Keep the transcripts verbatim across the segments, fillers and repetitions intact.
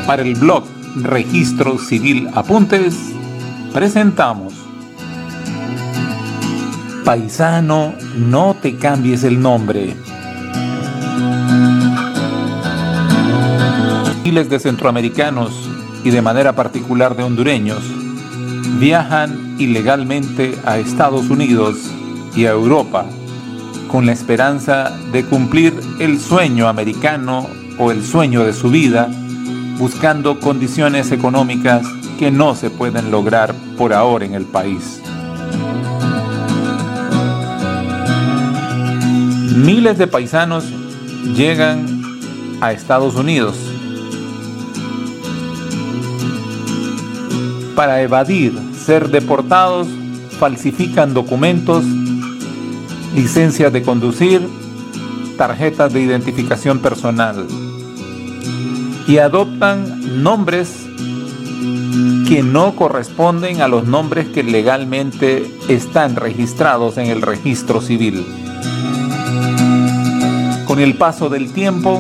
Para el blog Registro Civil Apuntes, presentamos Paisano, no te cambies el nombre. Miles de centroamericanos y de manera particular de hondureños viajan ilegalmente a Estados Unidos y a Europa con la esperanza de cumplir el sueño americano o el sueño de su vida, buscando condiciones económicas que no se pueden lograr por ahora en el país. Miles de paisanos llegan a Estados Unidos para evadir ser deportados, falsifican documentos, licencias de conducir, tarjetas de identificación personal y adoptan nombres que no corresponden a los nombres que legalmente están registrados en el registro civil. Con el paso del tiempo,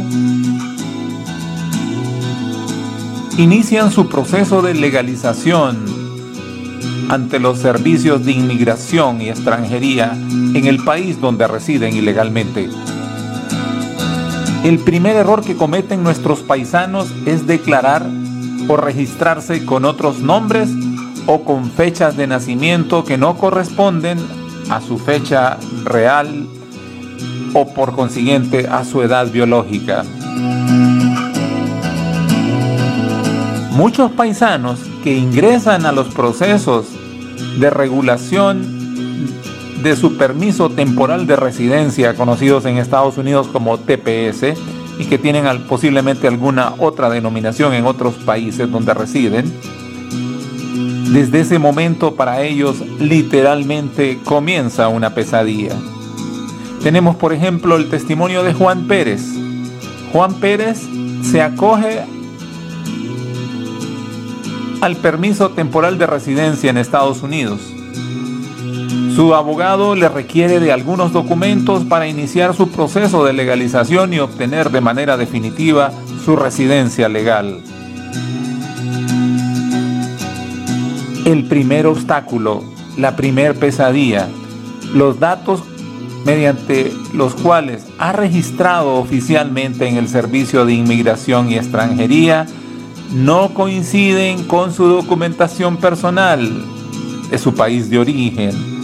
inician su proceso de legalización ante los servicios de inmigración y extranjería en el país donde residen ilegalmente. El primer error que cometen nuestros paisanos es declarar o registrarse con otros nombres o con fechas de nacimiento que no corresponden a su fecha real o por consiguiente a su edad biológica. Muchos paisanos que ingresan a los procesos de regulación de su permiso temporal de residencia, conocidos en Estados Unidos como T P S, y que tienen posiblemente alguna otra denominación en otros países donde residen, desde ese momento para ellos literalmente comienza una pesadilla. Tenemos, por ejemplo, el testimonio de Juan Pérez. Juan Pérez se acoge al permiso temporal de residencia en Estados Unidos. Su abogado le requiere de algunos documentos para iniciar su proceso de legalización y obtener de manera definitiva su residencia legal. El primer obstáculo, la primer pesadilla, los datos mediante los cuales ha registrado oficialmente en el Servicio de Inmigración y Extranjería no coinciden con su documentación personal de su país de origen.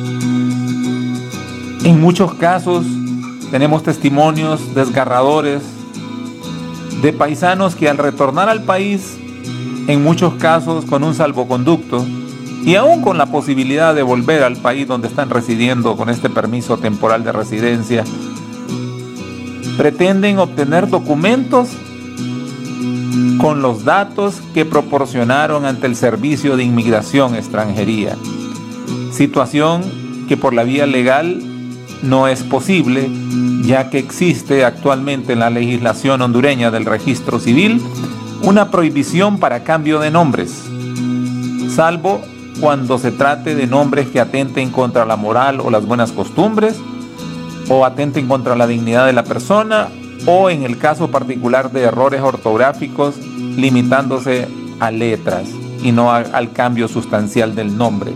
En muchos casos tenemos testimonios desgarradores de paisanos que al retornar al país, en muchos casos con un salvoconducto y aún con la posibilidad de volver al país donde están residiendo con este permiso temporal de residencia, pretenden obtener documentos con los datos que proporcionaron ante el Servicio de Inmigración Extranjería, situación que por la vía legal no es posible, ya que existe actualmente en la legislación hondureña del registro civil una prohibición para cambio de nombres, salvo cuando se trate de nombres que atenten contra la moral o las buenas costumbres, o atenten contra la dignidad de la persona, o en el caso particular de errores ortográficos limitándose a letras y no a, al cambio sustancial del nombre.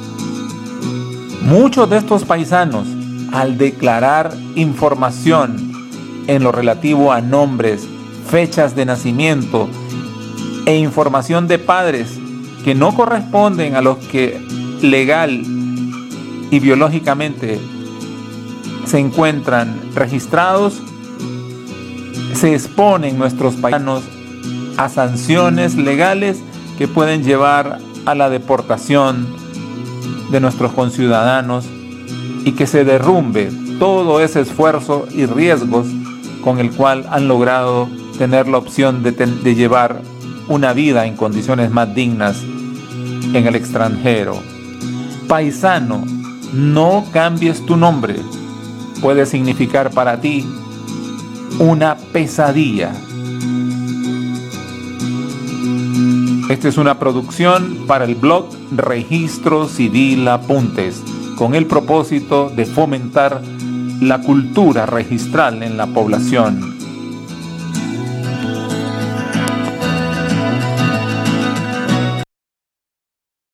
Muchos de estos paisanos, al declarar información en lo relativo a nombres, fechas de nacimiento e información de padres que no corresponden a los que legal y biológicamente se encuentran registrados, se exponen nuestros paisanos a sanciones legales que pueden llevar a la deportación de nuestros conciudadanos y que se derrumbe todo ese esfuerzo y riesgos con el cual han logrado tener la opción de, ten- de llevar una vida en condiciones más dignas en el extranjero. Paisano, no cambies tu nombre. Puede significar para ti una pesadilla. Esta es una producción para el blog Registro Civil Apuntes, con el propósito de fomentar la cultura registral en la población.